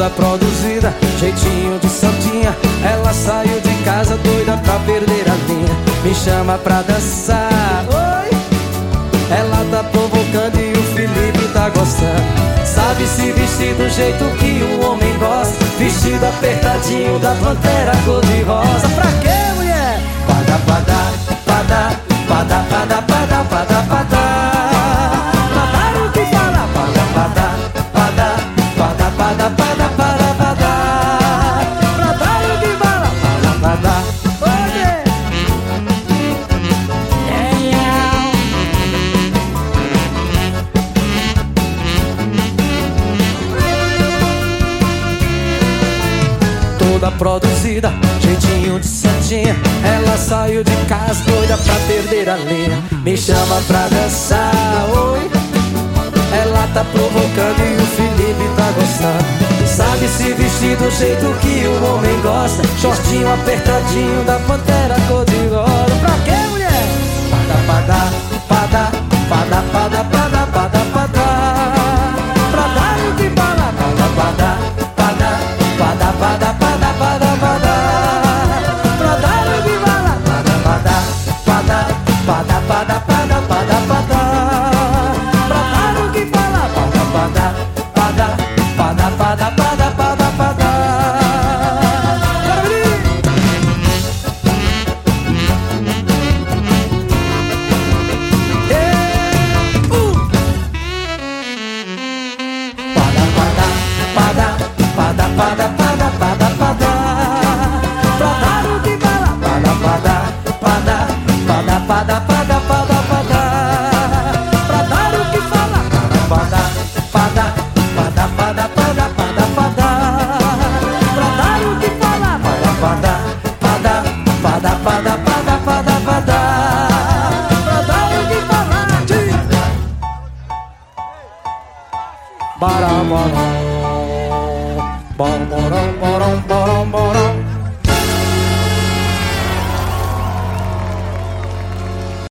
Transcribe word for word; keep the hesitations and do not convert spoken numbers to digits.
toda produzida, jeitinho de santinha. Ela saiu de casa doida pra perder a linha. Me chama pra dançar, oi. Ela tá provocando e o Felipe tá gostando. Sabe se vestir do jeito que o homem gosta, vestido apertadinho da pantera cor-de-rosa. Pra quê, mulher? Pada, pada, pada, pada, pada, pada, pada, pada. Pra dar o que fala. Pada, pada, pada, pada, pada, pada, pada, pada. Pra dar o que fala. Pada, pada. Toda produzida, jeitinho de santinha. Ela saiu de casa doida pra perder a linha. Me chama pra dançar, oi. Ela tá provocando e o Felipe tá gostando. Sabe se vestir do jeito que o homem gosta, shortinho apertadinho da pantera cor-de-rosa. Pra quê, mulher? Pada, pada, pada, pada, pada, pada, pada, pada. Pra dar o que fala. Pada, pada, pada, pada, pada, pada, pada, pada. Pra dar o que fala. Pada, pada, pada, pada, pada, pada, pada, pada. Pra dar o que fala. Pada, pada, pada, pada, pada, pada, pada, pada. Pada, pada, pada, pada, pada. Pra dar o que fala. Pada, pada, pada, pada, pada, pada, pada, pada. Pra dar o que fala. Pada, pada, pada, pada, pada, pada, pada. Pra dar o que fala. Pada, pada, pada, pada, pada, pada, pada. Pra dar o que fala. Baramorom, bom, borom, borom, borom, borom.